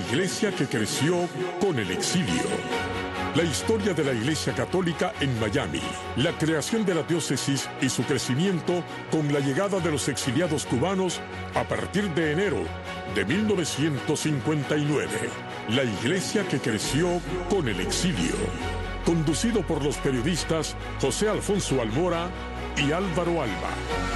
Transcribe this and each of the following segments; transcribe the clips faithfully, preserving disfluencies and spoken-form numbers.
iglesia que creció con el exilio. La historia de la Iglesia Católica en Miami, la creación de la diócesis y su crecimiento con la llegada de los exiliados cubanos a partir de enero de mil novecientos cincuenta y nueve. La iglesia que creció con el exilio. Conducido por los periodistas José Alfonso Almora y Álvaro Alba.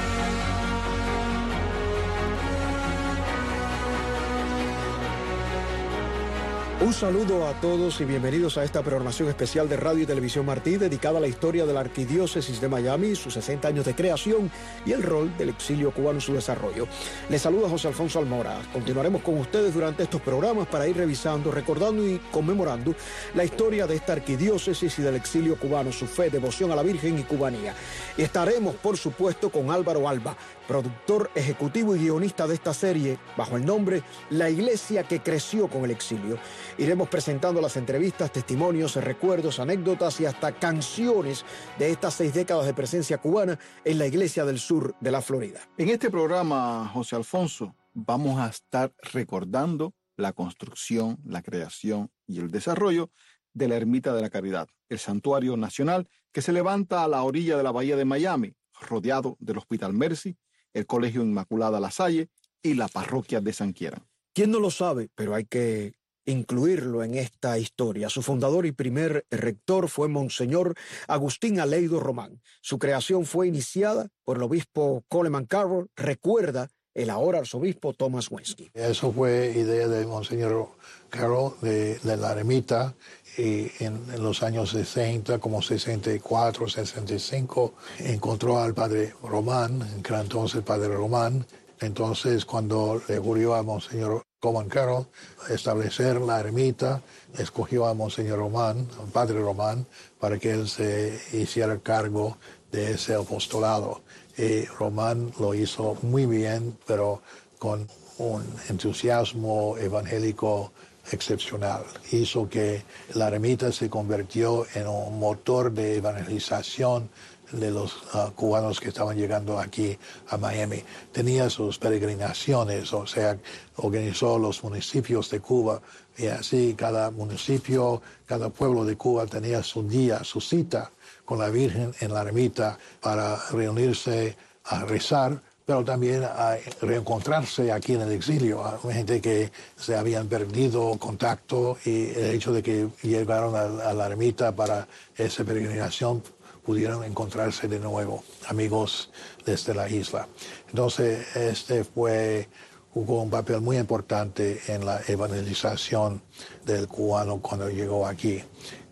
Un saludo a todos y bienvenidos a esta programación especial de Radio y Televisión Martí dedicada a la historia de la Arquidiócesis de Miami, sus sesenta años de creación y el rol del exilio cubano en su desarrollo. Les saluda José Alfonso Almora. Continuaremos con ustedes durante estos programas para ir revisando, recordando y conmemorando la historia de esta arquidiócesis y del exilio cubano, su fe, devoción a la Virgen y cubanía. Y estaremos, por supuesto, con Álvaro Alba, productor ejecutivo y guionista de esta serie, bajo el nombre La Iglesia que creció con el exilio. Iremos presentando las entrevistas, testimonios, recuerdos, anécdotas y hasta canciones de estas seis décadas de presencia cubana en la Iglesia del Sur de la Florida. En este programa, José Alfonso, vamos a estar recordando la construcción, la creación y el desarrollo de la Ermita de la Caridad, el santuario nacional que se levanta a la orilla de la bahía de Miami, rodeado del Hospital Mercy, el Colegio Inmaculada La Salle y la parroquia de San Quieran. ¿Quién no lo sabe? Pero hay que incluirlo en esta historia. Su fundador y primer rector fue Monseñor Agustín Aleido Román. Su creación fue iniciada por el obispo Coleman Carroll, recuerda el ahora arzobispo Thomas Wensky. Eso fue idea de Monseñor Carroll de, de la ermita y en, en los años sesenta, como sesenta y cuatro, sesenta y cinco, encontró al padre Román, que era entonces el padre Román. Entonces, cuando le ocurrió a Monseñor Coleman Carroll establecer la ermita, escogió a Monseñor Román, al padre Román, para que él se hiciera cargo de ese apostolado. Y Román lo hizo muy bien, pero con un entusiasmo evangélico excepcional. Hizo que la ermita se convirtió en un motor de evangelización de los uh, cubanos que estaban llegando aquí a Miami. Tenía sus peregrinaciones, o sea, organizó los municipios de Cuba y así cada municipio, cada pueblo de Cuba tenía su día, su cita con la Virgen en la ermita para reunirse a rezar, pero también a reencontrarse aquí en el exilio. Hay gente que se habían perdido contacto y el hecho de que llegaron a, a la ermita para esa peregrinación pudieron encontrarse de nuevo, amigos desde la isla. Entonces, este fue, jugó un papel muy importante en la evangelización del cubano cuando llegó aquí.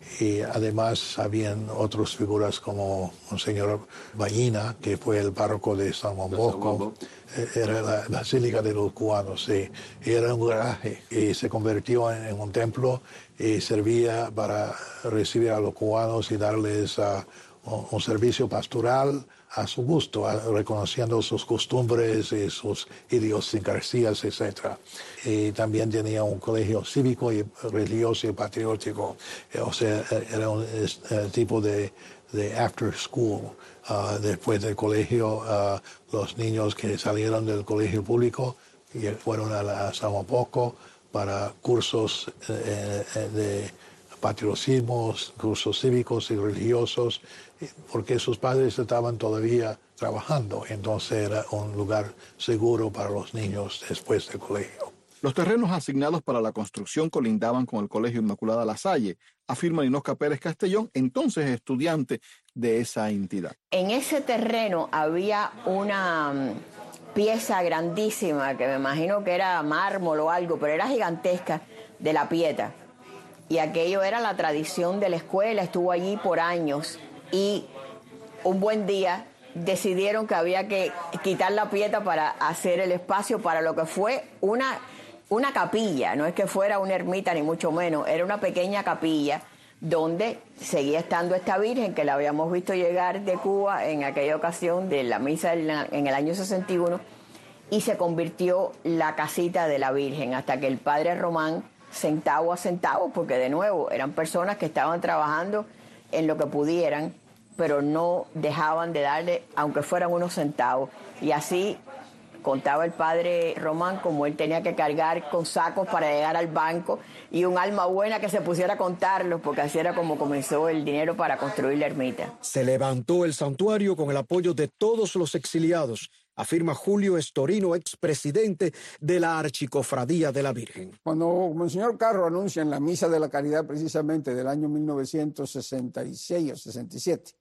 Y además habían otras figuras como Monseñor Ballina, que fue el párroco de San Juan Bosco. Era la Basílica de los Cubanos, sí. Y era un garaje y se convirtió en, en un templo y servía para recibir a los cubanos y darles uh, un, un servicio pastoral a su gusto, a, reconociendo sus costumbres y sus idiosincrasias, etcétera. Y también tenía un colegio cívico y religioso y patriótico. O sea, era un uh, tipo de, de after school. Uh, después del colegio, uh, los niños que salieron del colegio público y fueron a, la, a San Juan Bosco para cursos eh, de patriotismos, cursos cívicos y religiosos, porque sus padres estaban todavía trabajando, entonces era un lugar seguro para los niños después del colegio. Los terrenos asignados para la construcción colindaban con el Colegio Inmaculada La Salle, afirma Inosca Pérez Castellón, entonces estudiante de esa entidad. En ese terreno había una pieza grandísima, que me imagino que era mármol o algo, pero era gigantesca, de la Pieta. Y aquello era la tradición de la escuela, estuvo allí por años. Y un buen día decidieron que había que quitar la Pieta para hacer el espacio para lo que fue una, una capilla. No es que fuera una ermita ni mucho menos, era una pequeña capilla donde seguía estando esta Virgen que la habíamos visto llegar de Cuba en aquella ocasión de la misa en el año sesenta y uno, y se convirtió la casita de la Virgen hasta que el padre Román, centavo a centavo, porque de nuevo eran personas que estaban trabajando en lo que pudieran, pero no dejaban de darle, aunque fueran unos centavos. Y así Contaba el padre Román como él tenía que cargar con sacos para llegar al banco y un alma buena que se pusiera a contarlos, porque así era como comenzó el dinero para construir la ermita. Se levantó el santuario con el apoyo de todos los exiliados, afirma Julio Estorino, expresidente de la Archicofradía de la Virgen. Cuando Monseñor Carro anuncia en la Misa de la Caridad precisamente del año mil novecientos sesenta y seis o sesenta y siete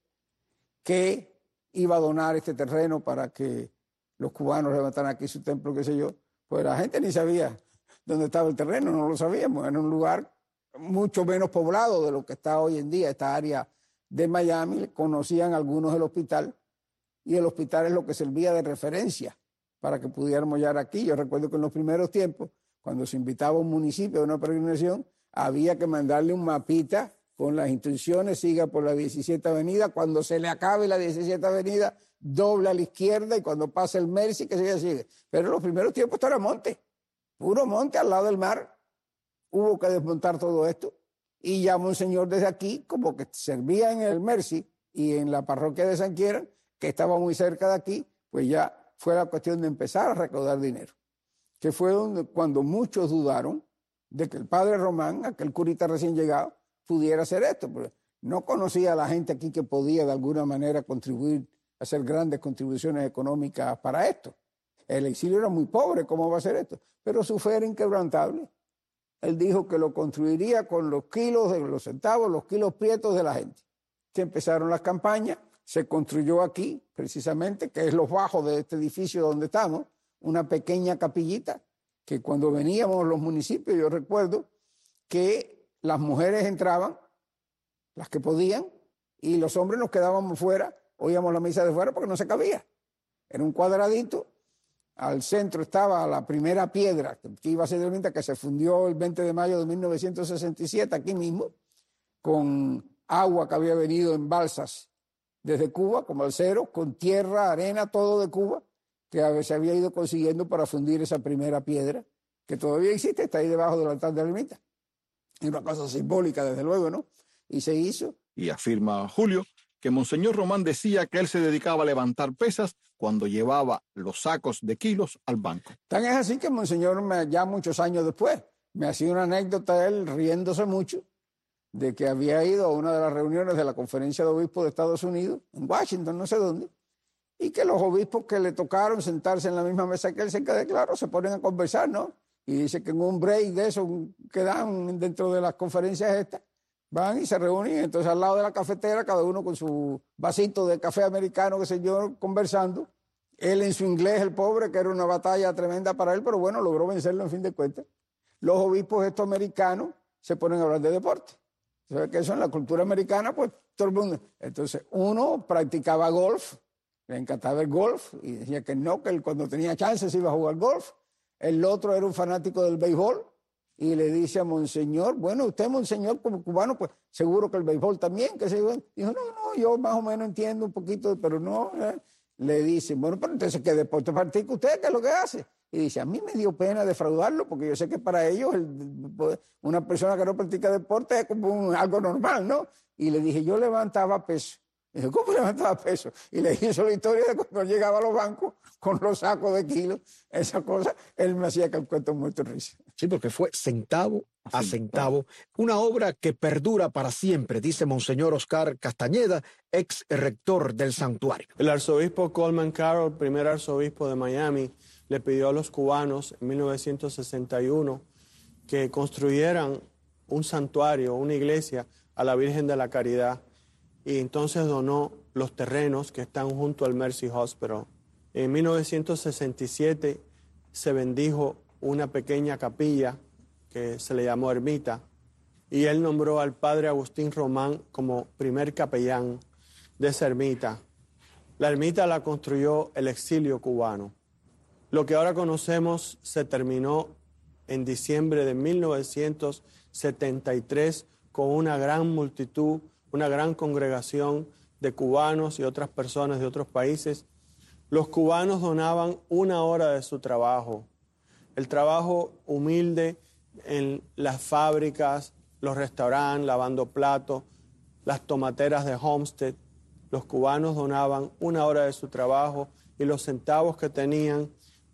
que iba a donar este terreno para que los cubanos levantaran aquí su templo, qué sé yo, pues la gente ni sabía dónde estaba el terreno, no lo sabíamos, era un lugar mucho menos poblado de lo que está hoy en día, esta área de Miami. Conocían algunos del hospital, y el hospital es lo que servía de referencia para que pudiéramos llegar aquí. Yo recuerdo que en los primeros tiempos, cuando se invitaba a un municipio a una peregrinación, había que mandarle un mapita con las instrucciones: siga por la diecisiete avenida, cuando se le acabe la diecisiete avenida, dobla a la izquierda, y cuando pase el Mercy, que sigue, sigue. Pero en los primeros tiempos esto era monte, puro monte al lado del mar. Hubo que desmontar todo esto, y ya Monseñor desde aquí, como que servía en el Mercy y en la parroquia de San Quieran, que estaba muy cerca de aquí, pues ya fue la cuestión de empezar a recaudar dinero, que fue donde, cuando muchos dudaron de que el padre Román, aquel curita recién llegado, pudiera hacer esto, porque no conocía a la gente aquí que podía de alguna manera contribuir, hacer grandes contribuciones económicas para esto. El exilio era muy pobre, ¿cómo va a hacer esto? Pero su fe era inquebrantable. Él dijo que lo construiría con los kilos de los centavos, los kilos prietos de la gente. Se empezaron las campañas, se construyó aquí, precisamente, que es los bajos de este edificio donde estamos, una pequeña capillita, que cuando veníamos los municipios, yo recuerdo que las mujeres entraban, las que podían, y los hombres nos quedábamos fuera, oíamos la misa de fuera porque no se cabía. Era un cuadradito, al centro estaba la primera piedra, que iba a ser de ermita, que se fundió el veinte de mayo de mil novecientos sesenta y siete, aquí mismo, con agua que había venido en balsas desde Cuba, como el cero, con tierra, arena, todo de Cuba, que se había ido consiguiendo para fundir esa primera piedra, que todavía existe, está ahí debajo del altar de la ermita. Es una cosa simbólica, desde luego, ¿no? Y se hizo. Y afirma Julio que Monseñor Román decía que él se dedicaba a levantar pesas cuando llevaba los sacos de kilos al banco. Tan es así que Monseñor, me, ya muchos años después, me hacía una anécdota él, riéndose mucho, de que había ido a una de las reuniones de la Conferencia de Obispos de Estados Unidos, en Washington, no sé dónde, y que los obispos que le tocaron sentarse en la misma mesa que él, se quede claro, se ponen a conversar, ¿no? Y dice que en un break de eso que dan dentro de las conferencias estas, van y se reúnen, entonces al lado de la cafetera, cada uno con su vasito de café americano, qué sé yo, conversando. Él en su inglés, el pobre, que era una batalla tremenda para él, pero bueno, logró vencerlo en fin de cuentas. Los obispos estos americanos se ponen a hablar de deporte. ¿Sabes que eso en la cultura americana? Pues todo el mundo. Entonces uno practicaba golf, le encantaba el golf, y decía que no, que él cuando tenía chance se iba a jugar golf. El otro era un fanático del béisbol, y le dice a Monseñor, bueno, usted, Monseñor, como cubano, pues seguro que el béisbol también, que se dijo, no, no, yo más o menos entiendo un poquito, pero no. ¿eh? Le dice, bueno, pero entonces, ¿qué deporte practica usted? ¿Qué es lo que hace? Y dice, a mí me dio pena defraudarlo, porque yo sé que para ellos el, una persona que no practica deporte es como un, algo normal, ¿no? Y le dije, yo levantaba peso. Y dije, ¿cómo levantaba peso? Y le hizo la historia de cuando llegaba a los bancos con los sacos de kilos, esa cosa, él me hacía que el cuento muerto de risa. Sí, porque fue centavo a centavo, una obra que perdura para siempre, dice Monseñor Oscar Castañeda, ex rector del santuario. El arzobispo Coleman Carroll, primer arzobispo de Miami, le pidió a los cubanos en mil novecientos sesenta y uno que construyeran un santuario, una iglesia a la Virgen de la Caridad, y entonces donó los terrenos que están junto al Mercy Hospital. En mil novecientos sesenta y siete se bendijo una pequeña capilla que se le llamó ermita, y él nombró al padre Agustín Román como primer capellán de esa ermita. La ermita la construyó el exilio cubano. Lo que ahora conocemos se terminó en diciembre de mil novecientos setenta y tres con una gran multitud, una gran congregación de cubanos y otras personas de otros países. Los cubanos donaban una hora de su trabajo. El trabajo humilde en las fábricas, los restaurantes, lavando platos, las tomateras de Homestead. Los cubanos donaban una hora de su trabajo y los centavos que tenían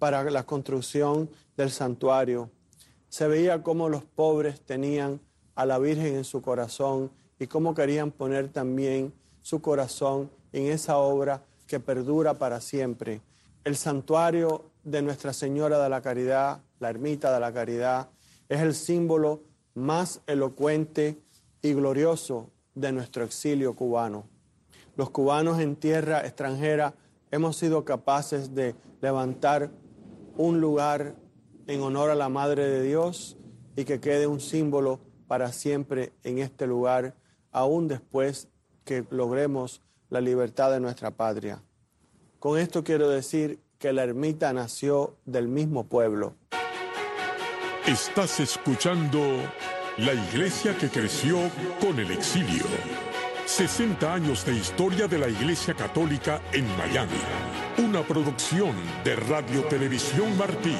para la construcción del santuario. Se veía cómo los pobres tenían a la Virgen en su corazón y cómo querían poner también su corazón en esa obra que perdura para siempre. El santuario de Nuestra Señora de la Caridad, la Ermita de la Caridad, es el símbolo más elocuente y glorioso de nuestro exilio cubano. Los cubanos en tierra extranjera hemos sido capaces de levantar un lugar en honor a la Madre de Dios y que quede un símbolo para siempre en este lugar, aún después que logremos la libertad de nuestra patria. Con esto quiero decir que la ermita nació del mismo pueblo. Estás escuchando La Iglesia que creció con el exilio. sesenta años de historia de la Iglesia Católica en Miami. Una producción de Radio Televisión Martí.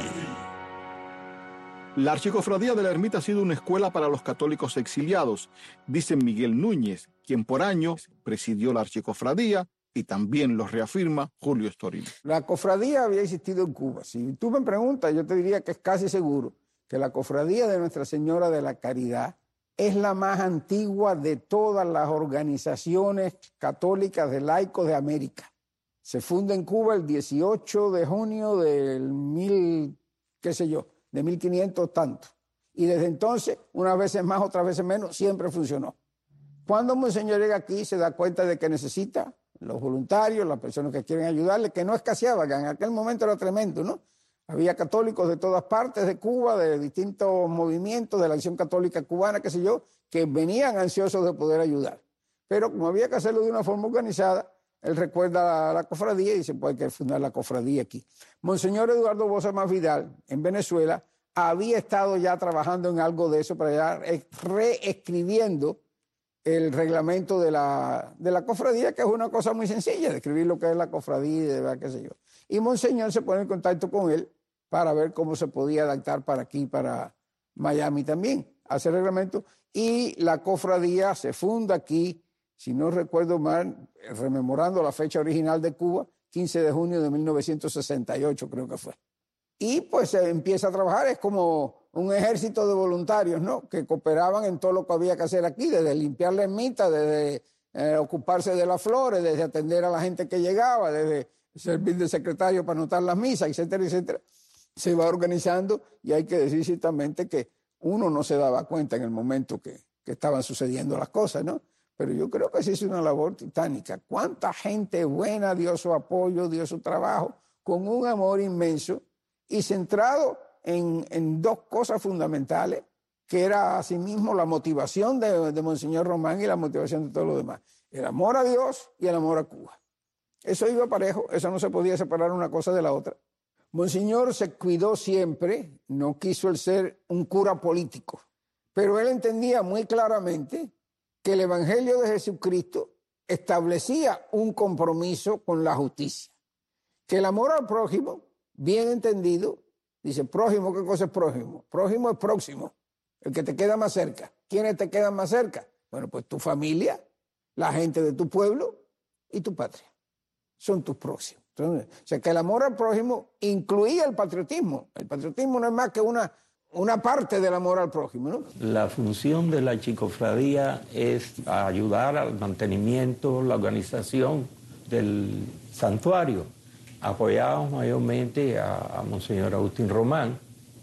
La Archicofradía de la Ermita ha sido una escuela para los católicos exiliados, dice Miguel Núñez, quien por años presidió la Archicofradía, y también lo reafirma Julio Estoril. La cofradía había existido en Cuba. Si tú me preguntas, yo te diría que es casi seguro que la cofradía de Nuestra Señora de la Caridad es la más antigua de todas las organizaciones católicas de laicos de América. Se funda en Cuba el dieciocho de junio del mil, qué sé yo, de mil quinientos tanto. Y desde entonces, unas veces más, otras veces menos, siempre funcionó. Cuando Monseñor llega aquí, se da cuenta de que necesita los voluntarios, las personas que quieren ayudarle, que no escaseaba, que en aquel momento era tremendo, ¿no? Había católicos de todas partes de Cuba, de distintos movimientos de la Acción Católica Cubana, qué sé yo, que venían ansiosos de poder ayudar. Pero como había que hacerlo de una forma organizada, él recuerda a la cofradía y dice, pues hay que fundar la cofradía aquí. Monseñor Eduardo Bosa Más Vidal, en Venezuela, había estado ya trabajando en algo de eso, para ya reescribiendo el reglamento de la, de la cofradía, que es una cosa muy sencilla, de escribir lo que es la cofradía y de ver qué sé yo. Y Monseñor se pone en contacto con él para ver cómo se podía adaptar para aquí, para Miami también, hacer reglamento. Y la cofradía se funda aquí, si no recuerdo mal, rememorando la fecha original de Cuba, quince de junio de mil novecientos sesenta y ocho creo que fue. Y pues se empieza a trabajar, es como un ejército de voluntarios, ¿no?, que cooperaban en todo lo que había que hacer aquí, desde limpiar la ermita, desde eh, ocuparse de las flores, desde atender a la gente que llegaba, desde servir de secretario para anotar las misas, etcétera, etcétera. Se va organizando y hay que decir ciertamente que uno no se daba cuenta en el momento que, que estaban sucediendo las cosas, ¿no? Pero yo creo que se hizo una labor titánica. ¿Cuánta gente buena dio su apoyo, dio su trabajo, con un amor inmenso y centrado en, en dos cosas fundamentales, que era asimismo la motivación de, de Monseñor Román y la motivación de todos los demás? El amor a Dios y el amor a Cuba. Eso iba parejo, eso no se podía separar una cosa de la otra. Monseñor se cuidó siempre, no quiso el ser un cura político, pero él entendía muy claramente que el Evangelio de Jesucristo establecía un compromiso con la justicia, que el amor al prójimo, bien entendido, dice prójimo, ¿qué cosa es prójimo? Prójimo es próximo, el que te queda más cerca. ¿Quiénes te quedan más cerca? Bueno, pues tu familia, la gente de tu pueblo y tu patria. Son tus próximos. Entonces, o sea, que el amor al prójimo incluía el patriotismo. El patriotismo no es más que una, una parte del amor al prójimo, ¿no? La función de la Archicofradía es ayudar al mantenimiento, la organización del santuario. Apoyamos mayormente a, a Monseñor Agustín Román.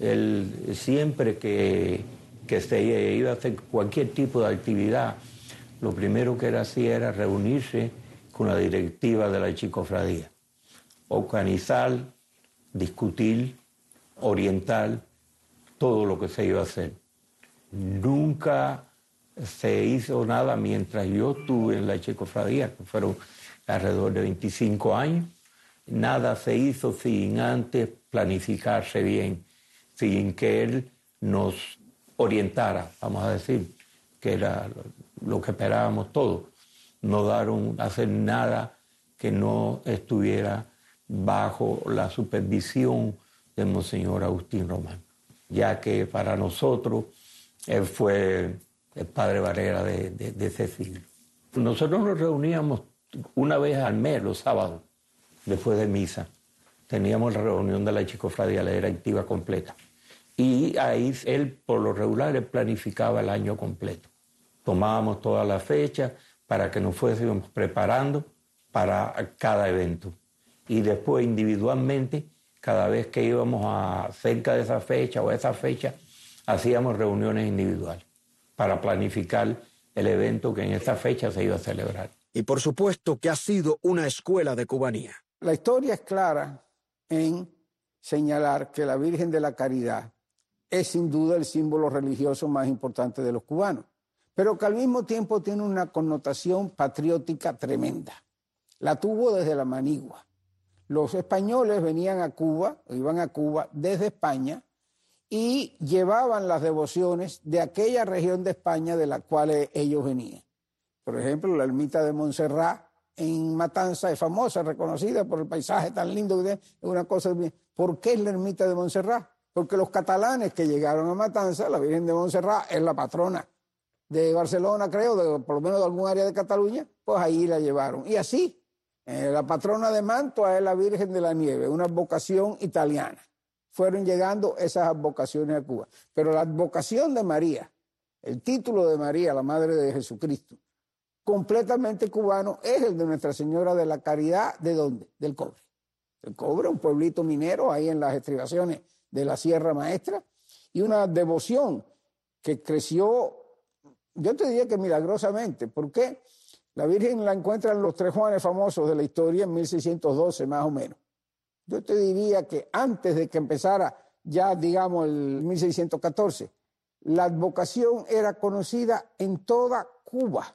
Él siempre que, que se iba a hacer cualquier tipo de actividad, lo primero que él hacía era reunirse con la directiva de la Archicofradía, organizar, discutir, orientar todo lo que se iba a hacer. Nunca se hizo nada mientras yo estuve en la Archicofradía, que fueron alrededor de veinticinco años. Nada se hizo sin antes planificarse bien, sin que él nos orientara, vamos a decir, que era lo que esperábamos todos. No daron a hacer nada que no estuviera bajo la supervisión de Monseñor Agustín Román, ya que para nosotros él fue el padre Barrera de, de, de ese siglo. Nosotros nos reuníamos una vez al mes, los sábados, después de misa. teníamos la reunión de la chicofradía, la directiva completa. Y ahí él, por lo regular, él planificaba el año completo. Tomábamos todas las fechas para que nos fuésemos preparando para cada evento. Y después, individualmente, cada vez que íbamos a cerca de esa fecha o a esa fecha, hacíamos reuniones individuales para planificar el evento que en esa fecha se iba a celebrar. Y por supuesto que ha sido una escuela de cubanía. La historia es clara en señalar que la Virgen de la Caridad es sin duda el símbolo religioso más importante de los cubanos, pero que al mismo tiempo tiene una connotación patriótica tremenda. La tuvo desde la manigua. Los españoles venían a Cuba, iban a Cuba desde España y llevaban las devociones de aquella región de España de la cual ellos venían. Por ejemplo, la ermita de Montserrat en Matanza es famosa, reconocida por el paisaje tan lindo que tiene, es una cosa bien. ¿Por qué es la ermita de Montserrat? Porque los catalanes que llegaron a Matanza, la Virgen de Montserrat es la patrona de Barcelona, creo, de, por lo menos de algún área de Cataluña, pues ahí la llevaron. Y así, eh, la patrona de Mantua es la Virgen de la Nieve, una advocación italiana. Fueron llegando esas advocaciones a Cuba. Pero la advocación de María, el título de María, la Madre de Jesucristo, completamente cubano, es el de Nuestra Señora de la Caridad. ¿De dónde? Del Cobre. El Cobre, un pueblito minero ahí en las estribaciones de la Sierra Maestra, y una devoción que creció, yo te diría que milagrosamente. ¿Por qué? La Virgen la encuentran los tres Juanes famosos de la historia en mil seiscientos doce más o menos. Yo te diría que antes de que empezara ya, digamos, el mil seiscientos catorce, la advocación era conocida en toda Cuba.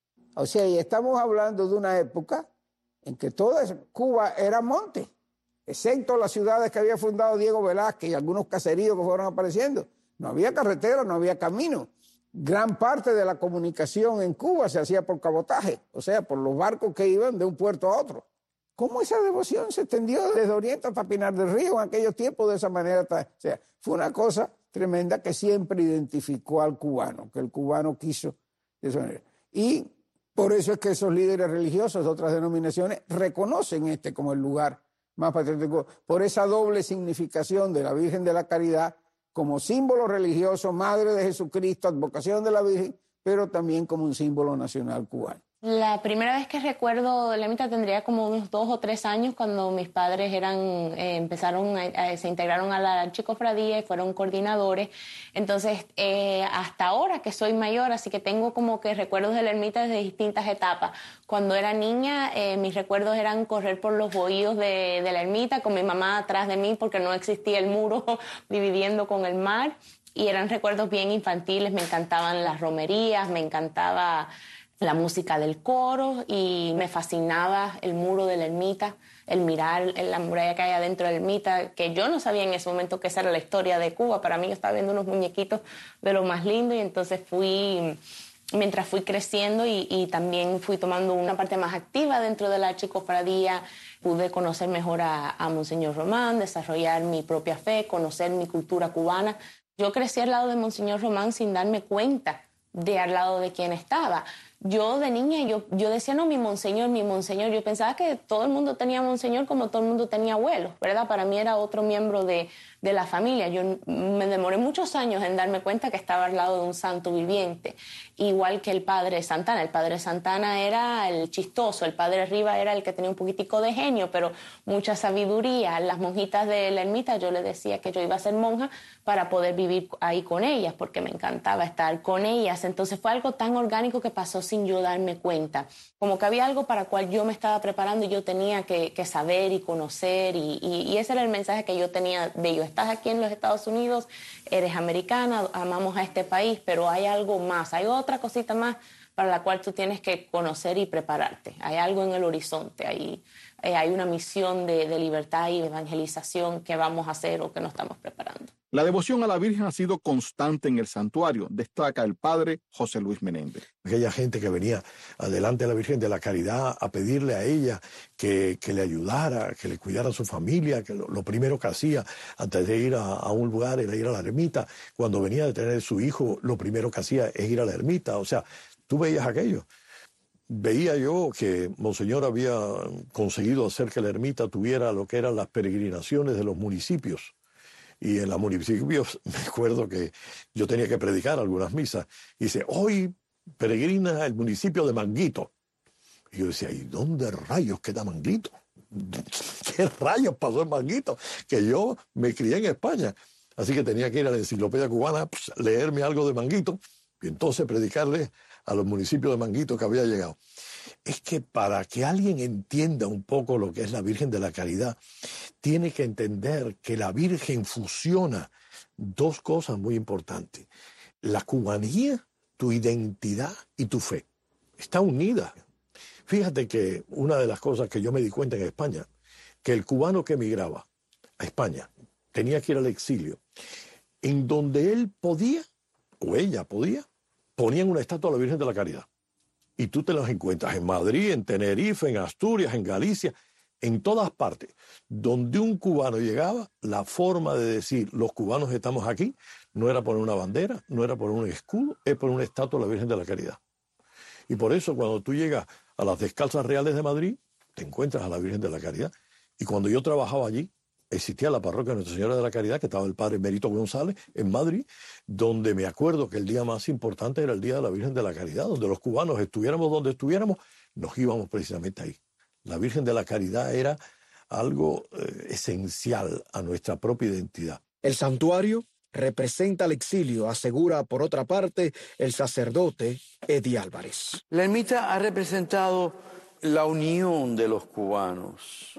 O sea, y estamos hablando de una época en que toda Cuba era monte, excepto las ciudades que había fundado Diego Velázquez y algunos caseríos que fueron apareciendo. No había carretera, no había camino. Gran parte de la comunicación en Cuba se hacía por cabotaje, o sea, por los barcos que iban de un puerto a otro. ¿Cómo esa devoción se extendió desde Oriente hasta Pinar del Río en aquellos tiempos de esa manera? O sea, fue una cosa tremenda que siempre identificó al cubano, que el cubano quiso de esa manera. Y por eso es que esos líderes religiosos de otras denominaciones reconocen este como el lugar más patriótico, por esa doble significación de la Virgen de la Caridad como símbolo religioso, Madre de Jesucristo, advocación de la Virgen, pero también como un símbolo nacional cubano. La primera vez que recuerdo de la ermita tendría como unos dos o tres años cuando mis padres eran, eh, empezaron, a, a, se integraron a la chicofradía y fueron coordinadores. Entonces, eh, hasta ahora que soy mayor, así que tengo como que recuerdos de la ermita desde distintas etapas. Cuando era niña, eh, mis recuerdos eran correr por los bohíos de, de la ermita con mi mamá atrás de mí porque no existía el muro dividiendo con el mar. Y eran recuerdos bien infantiles, me encantaban las romerías, me encantaba la música del coro y me fascinaba el muro de la ermita, el mirar la muralla que hay adentro de la ermita, que yo no sabía en ese momento que esa era la historia de Cuba. Para mí yo estaba viendo unos muñequitos de lo más lindo y entonces fui, mientras fui creciendo y, y también fui tomando una parte más activa dentro de la chicofradía, pude conocer mejor a, a Monseñor Román, desarrollar mi propia fe, conocer mi cultura cubana. Yo crecí al lado de Monseñor Román sin darme cuenta de al lado de quién estaba. Yo de niña, yo, yo decía, no, mi monseñor, mi monseñor. Yo pensaba que todo el mundo tenía monseñor como todo el mundo tenía abuelos, ¿verdad? Para mí era otro miembro de, de la familia. Yo me demoré muchos años en darme cuenta que estaba al lado de un santo viviente, igual que el padre Santana. El padre Santana era el chistoso, el padre Riva era el que tenía un poquitico de genio, pero mucha sabiduría. Las monjitas de la ermita, yo les decía que yo iba a ser monja para poder vivir ahí con ellas, porque me encantaba estar con ellas. Entonces fue algo tan orgánico que pasó sin yo darme cuenta. Como que había algo para el cual yo me estaba preparando y yo tenía que, que saber y conocer, y, y, y ese era el mensaje que yo tenía de ellos. Estás aquí en los Estados Unidos, eres americana, amamos a este país, pero hay algo más, hay otra cosita más para la cual tú tienes que conocer y prepararte. Hay algo en el horizonte, hay, eh, hay una misión de, de libertad y evangelización que vamos a hacer o que nos estamos preparando. La devoción a la Virgen ha sido constante en el santuario, destaca el padre José Luis Menéndez. Aquella gente que venía adelante de la Virgen de la Caridad a pedirle a ella que, que le ayudara, que le cuidara a su familia, que lo, lo primero que hacía antes de ir a, a un lugar era ir a la ermita. Cuando venía de tener su hijo, lo primero que hacía es ir a la ermita. O sea, tú veías aquello. veía yo que Monseñor había conseguido hacer que la ermita tuviera lo que eran las peregrinaciones de los municipios. Y en los municipios me acuerdo que yo tenía que predicar algunas misas. Y dice, hoy peregrina el municipio de Manguito. Y yo decía, ¿y dónde rayos queda Manguito? ¿Qué rayos pasó en Manguito? Que yo me crié en España. Así que tenía que ir a la enciclopedia cubana, pues, leerme algo de Manguito y entonces predicarle a los municipios de Manguito que había llegado. Es que para que alguien entienda un poco lo que es la Virgen de la Caridad, tiene que entender que la Virgen fusiona dos cosas muy importantes. La cubanía, tu identidad y tu fe. Está unida. Fíjate que una de las cosas que yo me di cuenta en España, que el cubano que emigraba a España tenía que ir al exilio, en donde él podía, o ella podía, ponían una estatua a la Virgen de la Caridad. Y tú te las encuentras en Madrid, en Tenerife, en Asturias, en Galicia, en todas partes. Donde un cubano llegaba, la forma de decir los cubanos estamos aquí no era poner una bandera, no era poner un escudo, es poner una estatua a la Virgen de la Caridad. Y por eso cuando tú llegas a las Descalzas Reales de Madrid, te encuentras a la Virgen de la Caridad. Y cuando yo trabajaba allí, existía la parroquia de Nuestra Señora de la Caridad, que estaba el padre Emérito González en Madrid, donde me acuerdo que el día más importante era el Día de la Virgen de la Caridad, donde los cubanos estuviéramos donde estuviéramos, nos íbamos precisamente ahí. La Virgen de la Caridad era algo eh, esencial a nuestra propia identidad. El santuario representa el exilio, asegura por otra parte el sacerdote Eddie Álvarez. La ermita ha representado la unión de los cubanos.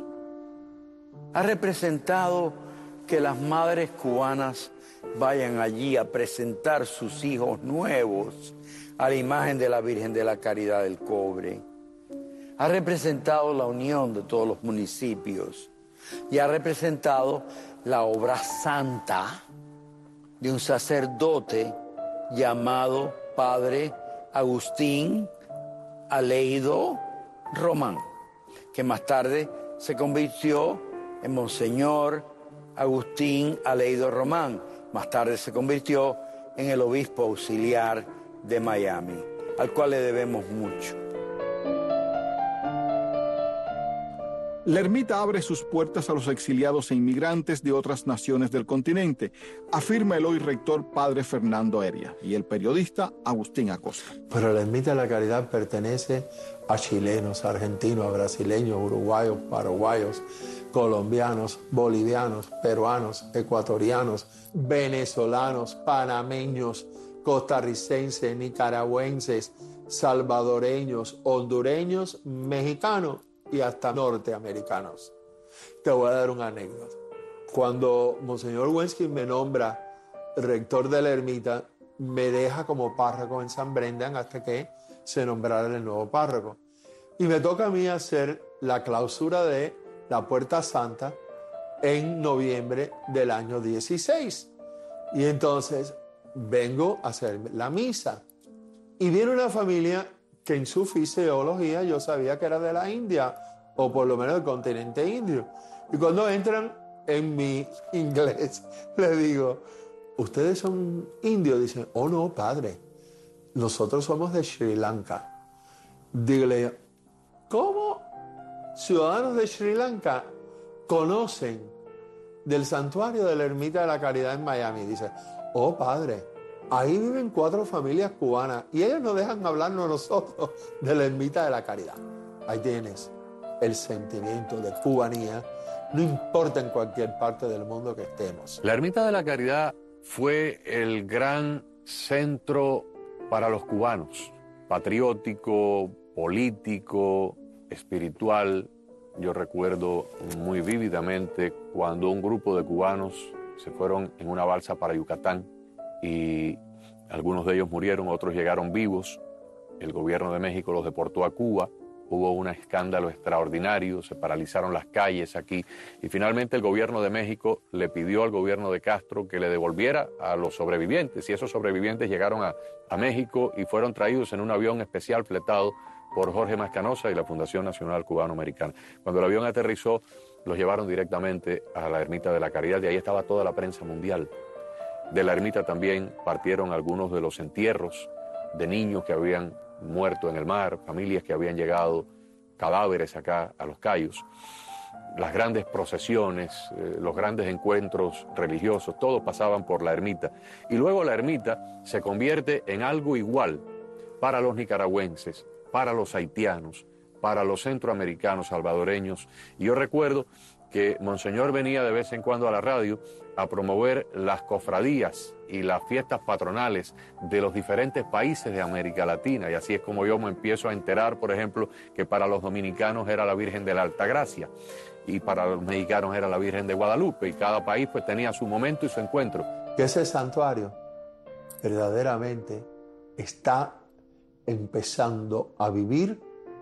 Ha representado que las madres cubanas vayan allí a presentar sus hijos nuevos a la imagen de la Virgen de la Caridad del Cobre. Ha representado la unión de todos los municipios y ha representado la obra santa de un sacerdote llamado Padre Agustín Aleido Román, que más tarde se convirtió en Monseñor Agustín Aleido Román. Más tarde se convirtió en el obispo auxiliar de Miami, al cual le debemos mucho. La ermita abre sus puertas a los exiliados e inmigrantes de otras naciones del continente, afirma el hoy rector padre Fernando Heria y el periodista Agustín Acosta. Pero la ermita de la Caridad pertenece a chilenos, argentinos, brasileños, uruguayos, paraguayos, colombianos, bolivianos, peruanos, ecuatorianos, venezolanos, panameños, costarricenses, nicaragüenses, salvadoreños, hondureños, mexicanos y hasta norteamericanos. Te voy a dar una anécdota. Cuando Monseñor Wensky me nombra rector de la ermita, me deja como párroco en San Brendan hasta que se nombrara el nuevo párroco. Y me toca a mí hacer la clausura de la Puerta Santa en noviembre del año dieciséis. Y entonces vengo a hacer la misa. Y viene una familia que en su fisiología yo sabía que era de la India, o por lo menos del continente indio. Y cuando entran en mi inglés, le digo, ¿ustedes son indios? Dicen, oh no, padre, nosotros somos de Sri Lanka. Dígale, ¿cómo ciudadanos de Sri Lanka conocen del santuario de la Ermita de la Caridad en Miami? Dice, oh padre, ahí viven cuatro familias cubanas y ellos no dejan hablarnos a nosotros de la Ermita de la Caridad. Ahí tienes el sentimiento de cubanía, no importa en cualquier parte del mundo que estemos. La Ermita de la Caridad fue el gran centro para los cubanos, patriótico, político, espiritual. Yo recuerdo muy vívidamente cuando un grupo de cubanos se fueron en una balsa para Yucatán y algunos de ellos murieron, otros llegaron vivos. El gobierno de México los deportó a Cuba. Hubo un escándalo extraordinario, se paralizaron las calles aquí y finalmente el gobierno de México le pidió al gobierno de Castro que le devolviera a los sobrevivientes y esos sobrevivientes llegaron a, a México y fueron traídos en un avión especial fletado por Jorge Mascanosa y la Fundación Nacional Cubano-Americana. Cuando el avión aterrizó, los llevaron directamente a la Ermita de la Caridad y ahí estaba toda la prensa mundial. De la ermita también partieron algunos de los entierros de niños que habían muerto en el mar, familias que habían llegado, cadáveres acá a Los Cayos, las grandes procesiones, eh, los grandes encuentros religiosos, todos pasaban por la ermita. Y luego la ermita se convierte en algo igual para los nicaragüenses, para los haitianos, para los centroamericanos, salvadoreños. Y yo recuerdo que Monseñor venía de vez en cuando a la radio a promover las cofradías y las fiestas patronales de los diferentes países de América Latina. Y así es como yo me empiezo a enterar, por ejemplo, que para los dominicanos era la Virgen de la Altagracia y para los mexicanos era la Virgen de Guadalupe, y cada país pues tenía su momento y su encuentro. Que ese santuario verdaderamente está empezando a vivir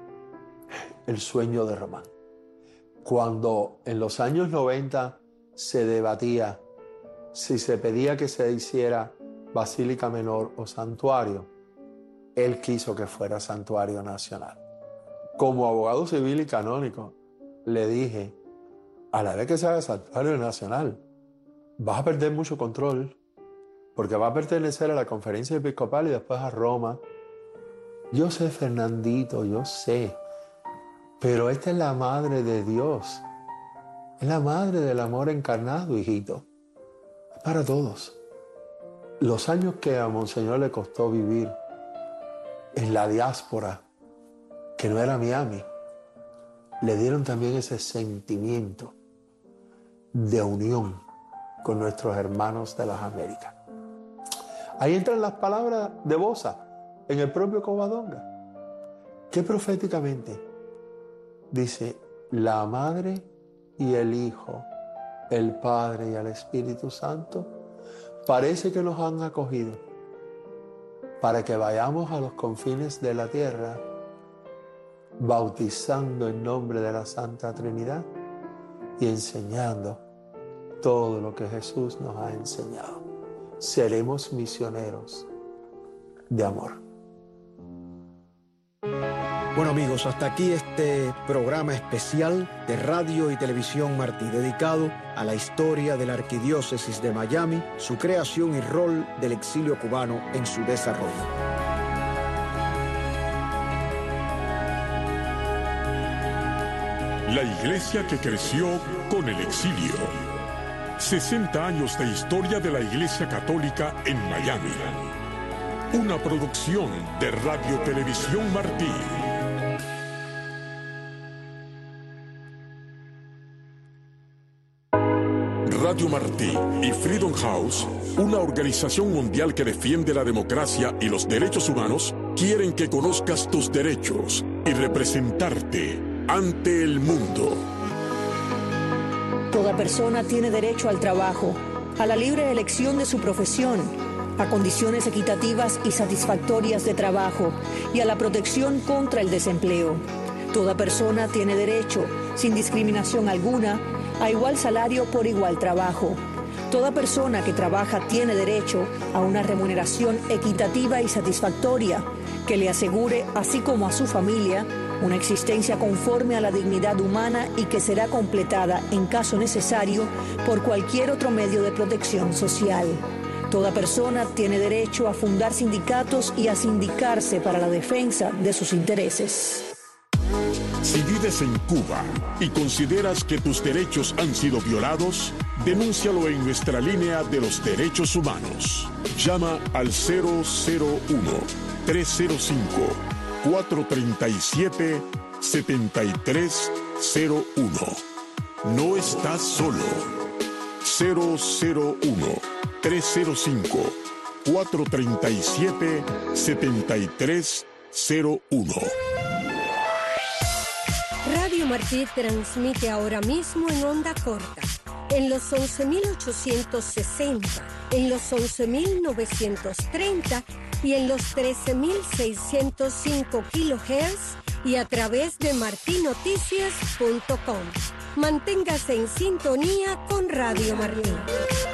el sueño de Román. Cuando en los años noventa se debatía si se pedía que se hiciera basílica menor o santuario, él quiso que fuera santuario nacional. Como abogado civil y canónico, le dije, a la vez que se haga santuario nacional, vas a perder mucho control, porque va a pertenecer a la conferencia episcopal y después a Roma. Yo sé, Fernandito, yo sé, pero esta es la madre de Dios. Es la madre del amor encarnado, hijito. Es para todos. Los años que a Monseñor le costó vivir en la diáspora, que no era Miami, le dieron también ese sentimiento de unión con nuestros hermanos de las Américas. Ahí entran las palabras de Boza en el propio Covadonga, que proféticamente dice, la Madre y el Hijo, el Padre y el Espíritu Santo, parece que nos han acogido para que vayamos a los confines de la tierra, bautizando en nombre de la Santa Trinidad y enseñando todo lo que Jesús nos ha enseñado. Seremos misioneros de amor. Bueno amigos, hasta aquí este programa especial de Radio y Televisión Martí, dedicado a la historia de la Arquidiócesis de Miami, su creación y rol del exilio cubano en su desarrollo. La iglesia que creció con el exilio. sesenta años de historia de la Iglesia Católica en Miami. Una producción de Radio Televisión Martí. Radio Martí y Freedom House, una organización mundial que defiende la democracia y los derechos humanos, quieren que conozcas tus derechos y representarte ante el mundo. Toda persona tiene derecho al trabajo, a la libre elección de su profesión, a condiciones equitativas y satisfactorias de trabajo y a la protección contra el desempleo. Toda persona tiene derecho, sin discriminación alguna, a igual salario por igual trabajo. Toda persona que trabaja tiene derecho a una remuneración equitativa y satisfactoria que le asegure, así como a su familia, una existencia conforme a la dignidad humana y que será completada, en caso necesario, por cualquier otro medio de protección social. Toda persona tiene derecho a fundar sindicatos y a sindicarse para la defensa de sus intereses. Si vives en Cuba y consideras que tus derechos han sido violados, denúncialo en nuestra línea de los derechos humanos. Llama al cero cero uno, tres cero cinco, cuatro tres siete, siete tres cero uno. No estás solo. cero cero uno, tres cero cinco, cuatro tres siete, siete tres cero uno. Radio Martí transmite ahora mismo en onda corta, en los once mil ochocientos sesenta, en los once mil novecientos treinta y en los trece mil seiscientos cinco kilohertz y a través de marti noticias punto com. Manténgase en sintonía con Radio Martí.